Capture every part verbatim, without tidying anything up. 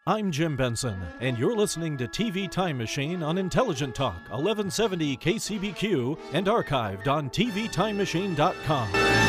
I'm Jim Benson, and you're listening to T V Time Machine on Intelligent Talk, eleven seventy K C B Q, and archived on T V time machine dot com.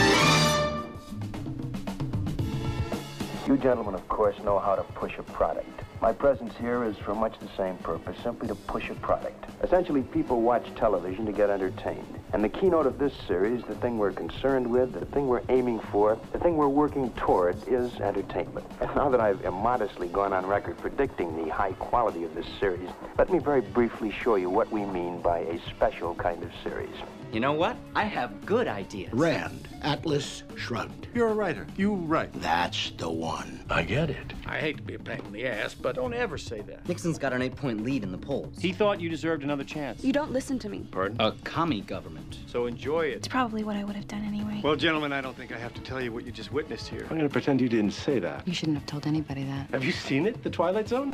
You gentlemen, of course, know how to push a product. My presence here is for much the same purpose, simply to push a product. Essentially, people watch television to get entertained. And the keynote of this series, the thing we're concerned with, the thing we're aiming for, the thing we're working toward is entertainment. And now that I've immodestly gone on record predicting the high quality of this series, let me very briefly show you what we mean by a special kind of series. You know what? I have good ideas. Rand, Atlas Shrugged. You're a writer. You write. That's the one. I get it. I hate to be a pain in the ass, but don't ever say that. Nixon's got an eight-point lead in the polls. He thought you deserved another chance. You don't listen to me. Pardon? A commie government. So enjoy it. It's probably what I would have done anyway. Well, gentlemen, I don't think I have to tell you what you just witnessed here. I'm going to pretend you didn't say that. You shouldn't have told anybody that. Have you seen it, The Twilight Zone?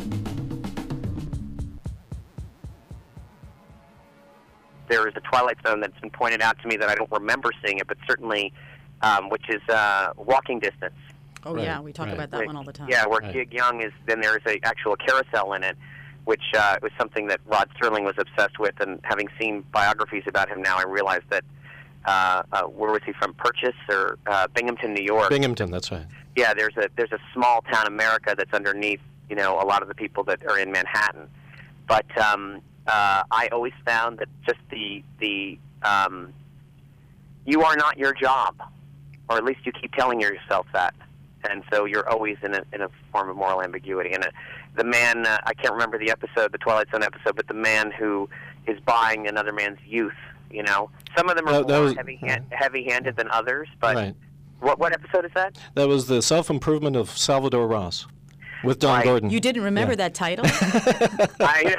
There is a Twilight Zone that's been pointed out to me that I don't remember seeing it, but certainly, um, which is uh, Walking Distance. Oh, Right, yeah, we talk right. about that Where- one all the time. Yeah, where Right. Gig Young is, then there's a actual carousel in it, which uh, was something that Rod Serling was obsessed with, and having seen biographies about him now, I realized that, uh, uh, where was he from, Purchase or uh, Binghamton, New York? Binghamton, that's right. Yeah, there's a there's a small town America that's underneath, you know, a lot of the people that are in Manhattan. But um, uh, I always found that just the the um, you are not your job, or at least you keep telling yourself that, and so you're always in a in a form of moral ambiguity. And uh, the man, uh, I can't remember the episode, the Twilight Zone episode, but the man who is buying another man's youth. You know, some of them are That- that more was- heavy hand, heavy-handed than others. But Right. what what episode is that? That was the self-improvement of Salvador Ross with Don Right. Gordon. You didn't remember Yeah. that title? I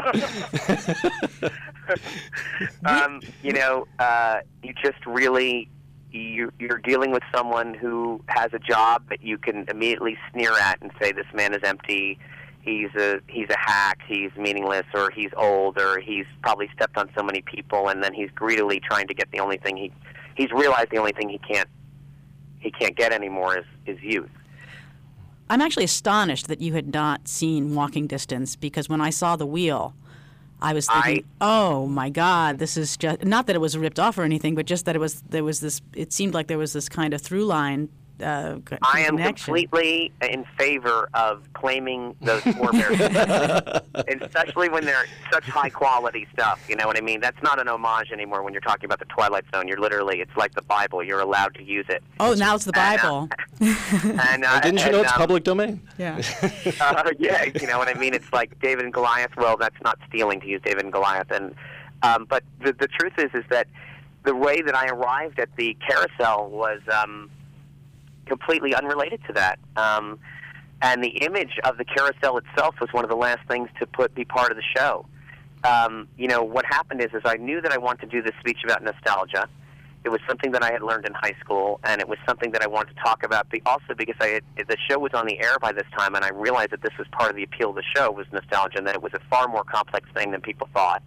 um, you know, uh, you just really you, you're dealing with someone who has a job that you can immediately sneer at and say, "This man is empty. He's a he's a hack. He's meaningless, or he's old, or he's probably stepped on so many people." And then he's greedily trying to get the only thing he he's realized the only thing he can't he can't get anymore is is youth. I'm actually astonished that you had not seen Walking Distance, because when I saw the wheel, I was thinking, oh my God, this is just, not that it was ripped off or anything, but just that it was, there was this, it seemed like there was this kind of through line uh, co- I am connection. completely in favor of claiming those forebears, especially when they're such high quality stuff. You know what I mean? That's not an homage anymore when you're talking about the Twilight Zone. You're literally, it's like the Bible. You're allowed to use it. Oh, now it's the Bible. And, uh, Uh, didn't you and, know it's um, public domain? Yeah. uh, yeah, you know what I mean? It's like David and Goliath. Well, that's not stealing to use David and Goliath. And um, but the, the truth is, is that the way that I arrived at the carousel was um, completely unrelated to that. Um, and the image of the carousel itself was one of the last things to put be part of the show. Um, you know, what happened is, is I knew that I wanted to do this speech about nostalgia. It was something that I had learned in high school, and it was something that I wanted to talk about. Be also because I had, the show was on the air by this time, and I realized that this was part of the appeal of the show was nostalgia, and that it was a far more complex thing than people thought.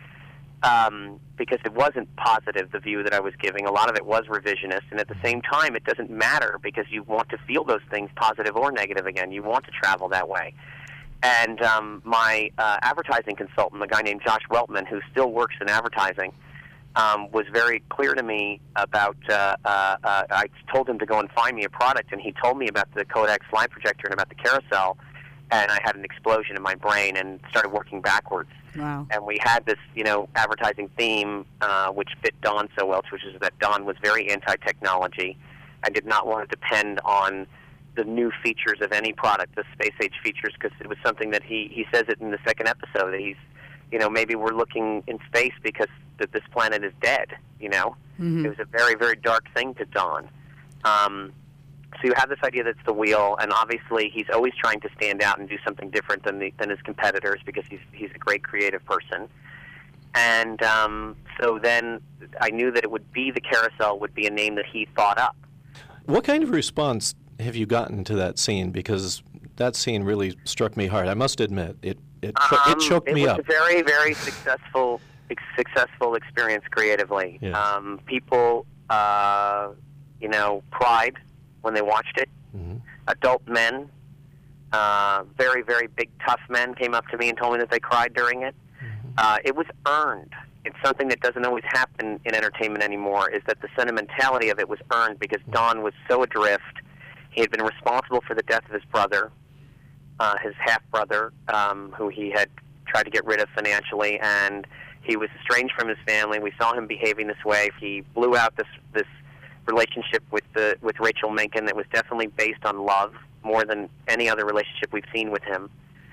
Um, because it wasn't positive, the view that I was giving. A lot of it was revisionist, and at the same time, it doesn't matter because you want to feel those things, positive or negative again. You want to travel that way. And um, my uh, advertising consultant, a guy named Josh Weltman, who still works in advertising, um, was very clear to me about, uh, uh, uh, I told him to go and find me a product, and he told me about the Kodak slide projector and about the carousel, and I had an explosion in my brain and started working backwards. Wow. And we had this, you know, advertising theme, uh, which fit Don so well, which is that Don was very anti-technology and did not want to depend on the new features of any product, the space-age features, because it was something that he, he says it in the second episode, that he's, you know, maybe we're looking in space because that this planet is dead, you know. Mm-hmm. It was a very, very dark thing to Don. Um, so you have this idea that it's the wheel, and obviously he's always trying to stand out and do something different than the, than his competitors because he's he's a great creative person. And um, so then I knew that it would be the carousel would be a name that he thought up. What kind of response have you gotten to that scene? Because that scene really struck me hard. I must admit, it it, cho- Um, it choked it me was up. a very, very successful, ex- successful experience creatively. Yeah. Um, people, uh, you know, cried when they watched it. Mm-hmm. Adult men Uh, very, very big, tough men came up to me and told me that they cried during it. Uh, it was earned. It's something that doesn't always happen in entertainment anymore, is that the sentimentality of it was earned because Don was so adrift. He had been responsible for the death of his brother, uh, his half-brother, um, who he had tried to get rid of financially, and he was estranged from his family. We saw him behaving this way. He blew out this this relationship with the with Rachel Menken that was definitely based on love more than any other relationship we've seen with him.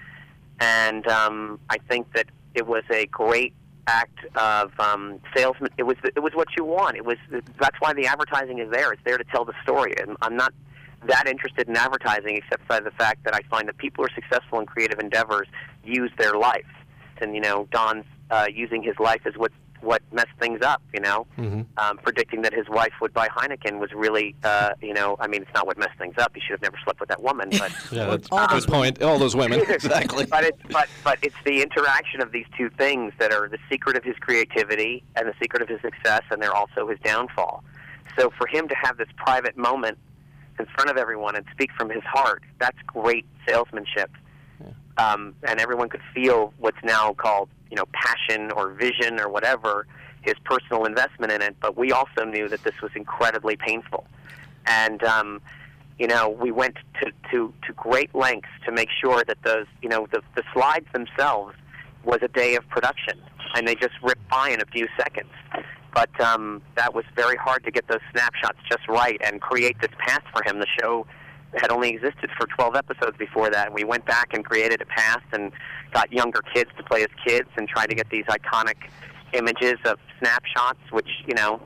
And um, I think that it was a great act of um, salesman. It was it was what you want. It was that's why the advertising is there. It's there to tell the story. And I'm not that interested in advertising, except by the fact that I find that people who are successful in creative endeavors use their life. And you know, Don's uh, using his life as what what messed things up. You know, mm-hmm. um, predicting that his wife would buy Heineken was really, uh, you know, I mean, it's not what messed things up. He should have never slept with that woman. But yeah, that's a good point. All those women, exactly. But it's but but it's the interaction of these two things that are the secret of his creativity and the secret of his success, and they're also his downfall. So for him to have this private moment in front of everyone and speak from his heart, that's great salesmanship. Yeah. Um, and everyone could feel what's now called, you know, passion or vision or whatever, his personal investment in it. But we also knew that this was incredibly painful. And, um, you know, we went to, to, to great lengths to make sure that those, you know, the, the slides themselves was a day of production. And they just ripped by in a few seconds. But um, that was very hard to get those snapshots just right and create this path for him. The show had only existed for twelve episodes before that, and we went back and created a path and got younger kids to play as kids and tried to get these iconic images of snapshots, which, you know,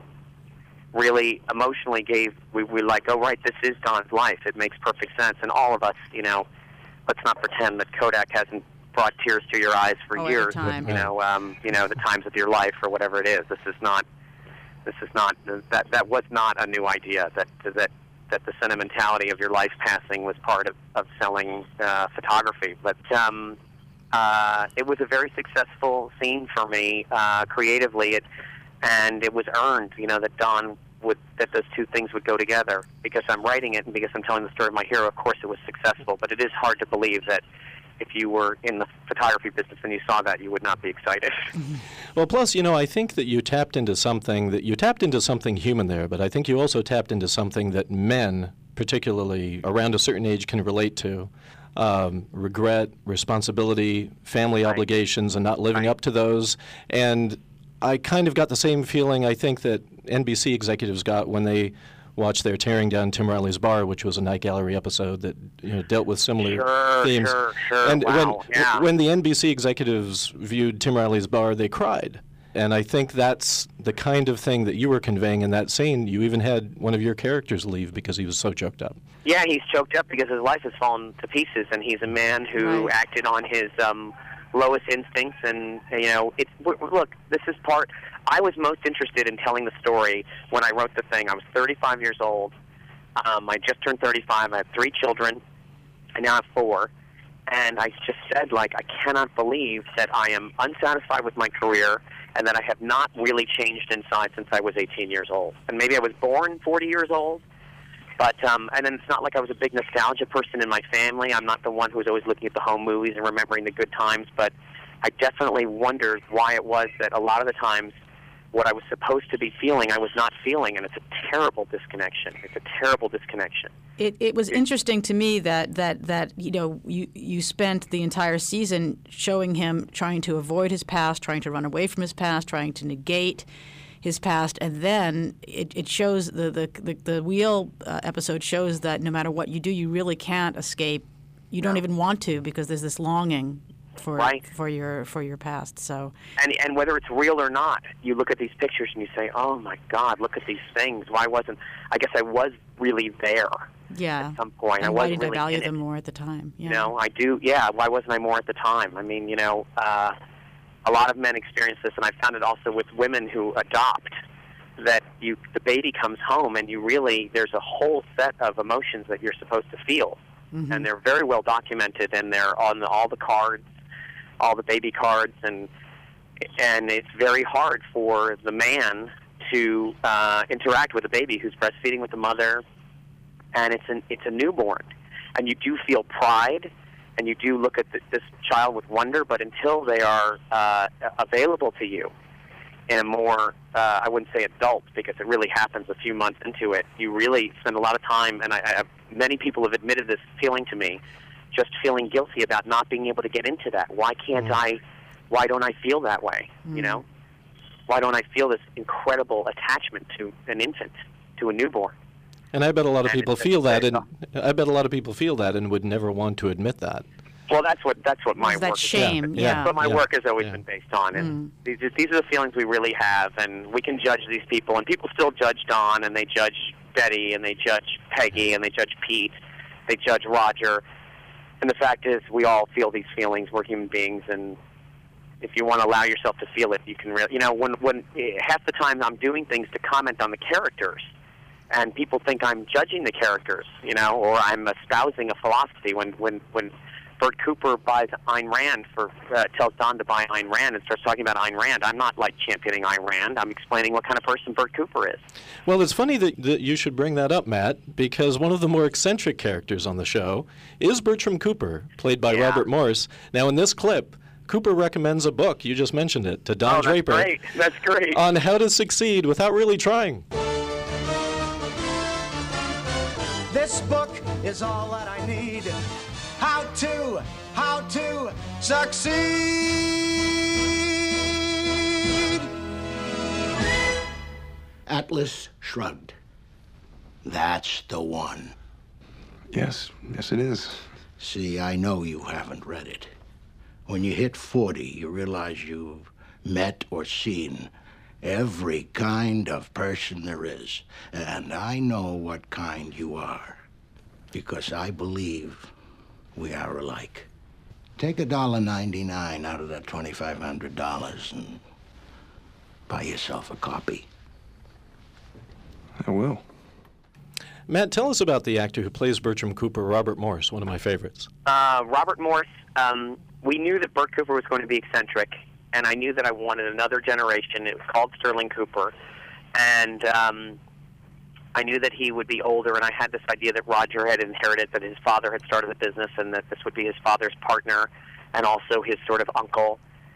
really emotionally gave, we were like, oh, right, this is Don's life. It makes perfect sense. And all of us, you know, let's not pretend that Kodak hasn't brought tears to your eyes for oh, years. Time. You know, um, you know, the times of your life or whatever it is. This is not, this is not, that, that was not a new idea, that, that, that the sentimentality of your life passing was part of, of selling uh, photography. But um, uh, it was a very successful scene for me uh, creatively, it, and it was earned, you know, that Don would, that those two things would go together. Because I'm writing it and because I'm telling the story of my hero, of course it was successful, but it is hard to believe that if you were in the photography business and you saw that, you would not be excited. Well, plus, you know, I think that you tapped into something that you tapped into something human there, but I think you also tapped into something that men, particularly around a certain age, can relate to. Um, regret, responsibility, family right. obligations, and not living right. up to those. And I kind of got the same feeling, I think, that N B C executives got when they watched their Tearing Down Tim Riley's Bar, which was a Night Gallery episode that, you know, dealt with similar sure, themes. Sure, sure, and wow, when, yeah. when the N B C executives viewed Tim Riley's Bar, they cried. And I think that's the kind of thing that you were conveying in that scene. You even had one of your characters leave because he was so choked up. Yeah, he's choked up because his life has fallen to pieces, and he's a man who right. acted on his um, lowest instincts. And, you know, it's, look, this is part... I was most interested in telling the story when I wrote the thing. I was thirty-five years old. Um, I just turned thirty-five. I have three children. I now have four. And I just said, like, I cannot believe that I am unsatisfied with my career and that I have not really changed inside since I was eighteen years old. And maybe I was born forty years old. But, um, and then it's not like I was a big nostalgia person in my family. I'm not the one who was always looking at the home movies and remembering the good times. But I definitely wondered why it was that a lot of the times what I was supposed to be feeling, I was not feeling, and it's a terrible disconnection. It's a terrible disconnection. It it was interesting to me that that that you know you you spent the entire season showing him trying to avoid his past, trying to run away from his past, trying to negate his past, and then it, it shows the the the, the Wheel uh, episode shows that no matter what you do, you really can't escape. You don't no. even want to because there's this longing for right. for your for your past. So and and whether it's real or not, you look at these pictures and you say, "Oh my God, look at these things." Why wasn't? I guess I was really there. Yeah. At some point, and I why wasn't did really I value in them it. more at the time? Yeah. You know, I do. Yeah. Why wasn't I more at the time? I mean, you know, uh, a lot of men experience this, and I found it also with women who adopt. That you, the baby comes home, and you really there's a whole set of emotions that you're supposed to feel, mm-hmm. and they're very well documented, and they're on the, all the cards. all the baby cards, and and it's very hard for the man to uh, interact with a baby who's breastfeeding with the mother, and it's an it's a newborn, and you do feel pride, and you do look at th- this child with wonder, but until they are uh, available to you in a more, uh, I wouldn't say adult, because it really happens a few months into it, you really spend a lot of time, and I, I, many people have admitted this feeling to me, just feeling guilty about not being able to get into that. Why can't mm. I, why don't I feel that way, mm. you know? Why don't I feel this incredible attachment to an infant, to a newborn? And I bet a lot of and people feel that, and I bet a lot of people feel that and would never want to admit that. Well, that's what that's what my Is that work shame, is. yeah. That's what my yeah. work has always yeah. been based on, and Mm. these these are the feelings we really have, and we can judge these people, and people still judge Don, and they judge Betty, and they judge Peggy, and they judge Pete, they judge Roger, and the fact is, we all feel these feelings. We're human beings, and if you want to allow yourself to feel it, you can really, you know, when when half the time I'm doing things to comment on the characters, and people think I'm judging the characters, you know, or I'm espousing a philosophy. When when when Bert Cooper buys Ayn Rand for uh, tells Don to buy Ayn Rand and starts talking about Ayn Rand, I'm not like championing Ayn Rand. I'm explaining what kind of person Bert Cooper is. Well, it's funny that, that you should bring that up, Matt, because one of the more eccentric characters on the show is Bertram Cooper, played by Yeah. Robert Morse. Now, in this clip, Cooper recommends a book, you just mentioned it, to Don oh, Draper. That's great. That's great. On how to succeed without really trying. This book is all that I need. How to, how to succeed. Atlas Shrugged. That's the one. Yes, yes it is. See, I know you haven't read it. When you hit forty, you realize you've met or seen every kind of person there is. And I know what kind you are, because I believe we are alike. Take a dollar ninety-nine out of that twenty-five hundred dollars and buy yourself a copy. I will. Matt, tell us about the actor who plays Bertram Cooper, Robert Morse, one of my favorites. Uh, Robert Morse, um, we knew that Bert Cooper was going to be eccentric, and I knew that I wanted another generation. It was called Sterling Cooper, and um, I knew that he would be older, and I had this idea that Roger had inherited, that his father had started the business, and that this would be his father's partner and also his sort of uncle.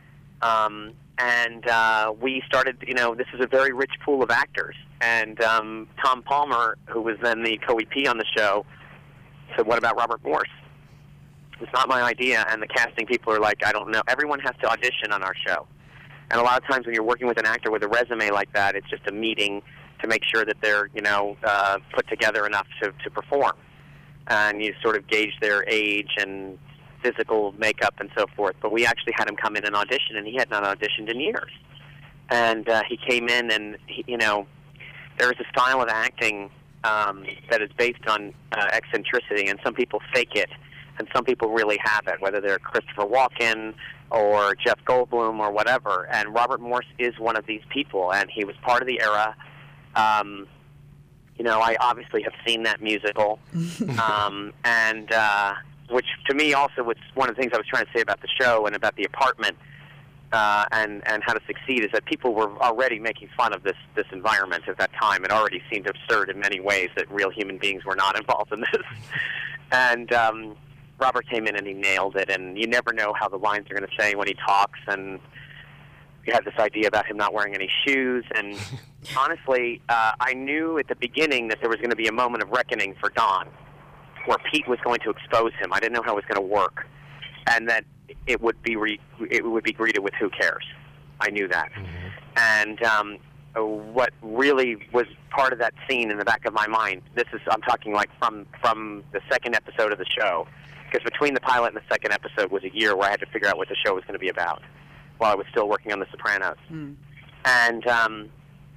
Um, and uh, we started, you know, this is a very rich pool of actors. And um, Tom Palmer, who was then the co-E P on the show, said, what about Robert Morse? It's not my idea. And the casting people are like, I don't know. Everyone has to audition on our show. And a lot of times when you're working with an actor with a resume like that, it's just a meeting to make sure that they're, you know, uh, put together enough to, to perform. And you sort of gauge their age and physical makeup and so forth. But we actually had him come in and audition, and he had not auditioned in years. And uh, he came in, and, he, you know, there is a style of acting um, that is based on uh, eccentricity, and some people fake it, and some people really have it, whether they're Christopher Walken or Jeff Goldblum or whatever. And Robert Morse is one of these people, and he was part of the era. Um, you know, I obviously have seen that musical, um, and uh, which to me also was one of the things I was trying to say about the show and about The Apartment uh, and, and How to Succeed, is that people were already making fun of this, this environment at that time. It already seemed absurd in many ways that real human beings were not involved in this. And um, Robert came in and he nailed it, and you never know how the lines are going to say when he talks, and you had this idea about him not wearing any shoes, and honestly, uh, I knew at the beginning that there was going to be a moment of reckoning for Don, where Pete was going to expose him. I didn't know how it was going to work, and that it would be re- it would be greeted with "Who cares?" I knew that, mm-hmm. and um, what really was part of that scene in the back of my mind. This is I'm talking like from from the second episode of the show, because between the pilot and the second episode was a year where I had to figure out what the show was going to be about, while I was still working on The Sopranos. Mm. And um,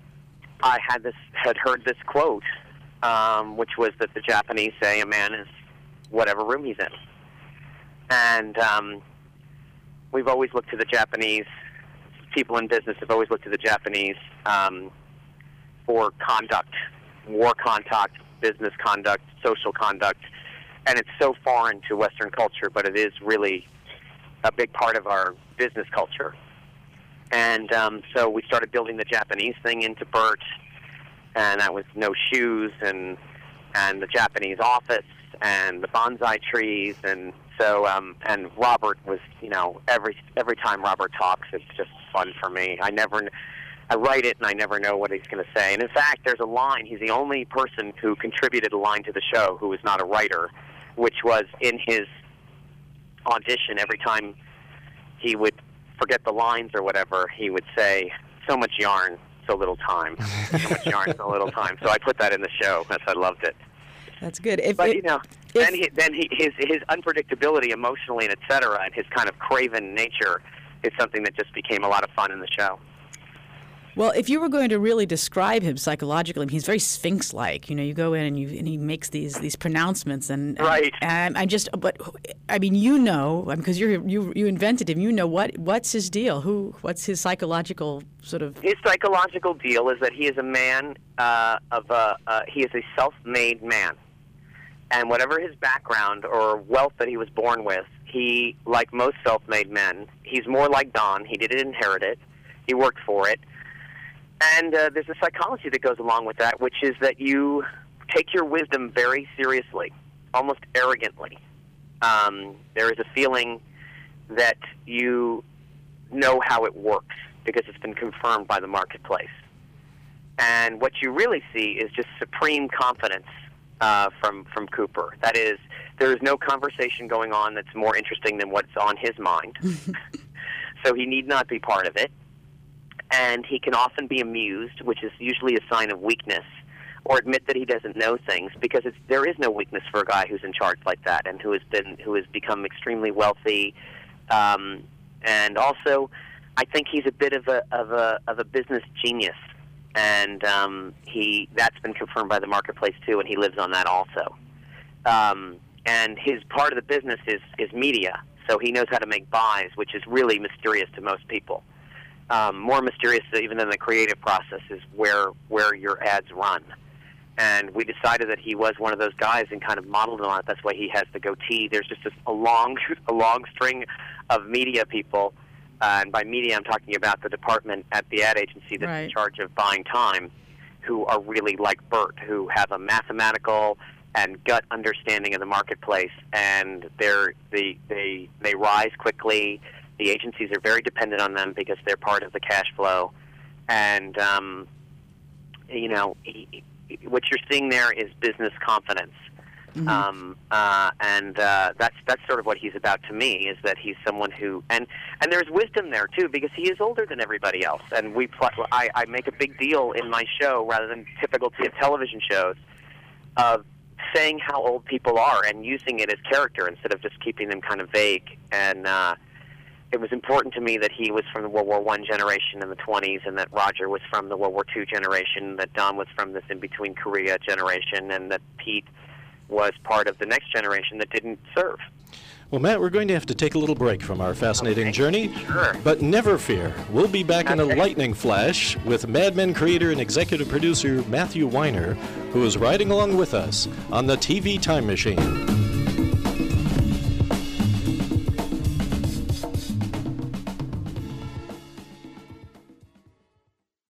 I had this had heard this quote, um, which was that the Japanese say a man is whatever room he's in. And um, we've always looked to the Japanese, people in business have always looked to the Japanese um, for conduct, war conduct, business conduct, social conduct. And it's so foreign to Western culture, but it is really a big part of our business culture. And um, so we started building the Japanese thing into Bert, and that was no shoes, and and the Japanese office, and the bonsai trees, and So, um, and Robert was, you know, every every time Robert talks, it's just fun for me. I never, I write it and I never know what he's going to say. And in fact, there's a line. He's the only person who contributed a line to the show who is not a writer, which was in his audition. Every time he would forget the lines or whatever, he would say, "So much yarn, so little time. So much yarn, so little time." So I put that in the show. That's I loved it. That's good. If, but if, you know, if, then he, then he, his his unpredictability emotionally and et cetera, and his kind of craven nature is something that just became a lot of fun in the show. Well, if you were going to really describe him psychologically, I mean, he's very Sphinx-like. You know, you go in and you and he makes these these pronouncements, and, and right. And I'm just, but I mean, you know, because you're you you invented him. You know what what's his deal? Who what's his psychological sort of? His psychological deal is that he is a man uh, of a uh, he is a self-made man. And whatever his background or wealth that he was born with, he, like most self-made men, he's more like Don. He didn't inherit it. He worked for it. And uh, there's a psychology that goes along with that, which is that you take your wisdom very seriously, almost arrogantly. Um, there is a feeling that you know how it works because it's been confirmed by the marketplace. And what you really see is just supreme confidence Uh, from from Cooper. That is, there is no conversation going on that's more interesting than what's on his mind. So he need not be part of it. And he can often be amused, which is usually a sign of weakness, or admit that he doesn't know things, because it's, there is no weakness for a guy who's in charge like that and who has been who has become extremely wealthy. Um, and also, I think he's a bit of a of a of a business genius. And um, he that's been confirmed by the marketplace, too, and he lives on that also. Um, and his part of the business is, is media, so he knows how to make buys, which is really mysterious to most people. Um, more mysterious even than the creative process is where where your ads run. And we decided that he was one of those guys and kind of modeled on it. That's why he has the goatee. There's just a, a long a long string of media people. Uh, and by media, I'm talking about the department at the ad agency that's right. in charge of buying time, who are really like Bert, who have a mathematical and gut understanding of the marketplace, and they're, they they they rise quickly. The agencies are very dependent on them because they're part of the cash flow, and um, you know he, what you're seeing there is business confidence. Mm-hmm. Um, uh, and uh, that's that's sort of what he's about to me, is that he's someone who, and, and there's wisdom there too, because he is older than everybody else. And we pl- I, I make a big deal in my show, rather than typical t- television shows, of saying how old people are and using it as character instead of just keeping them kind of vague. And uh, it was important to me that he was from the World War One generation in the twenties, and that Roger was from the World War Two generation, that Don was from this in-between Korea generation, and that Pete was part of the next generation that didn't serve. Well, Matt, we're going to have to take a little break from our fascinating okay. journey. Sure. But never fear. We'll be back in a Okay. lightning flash with Mad Men creator and executive producer Matthew Weiner, who is riding along with us on the T V Time Machine.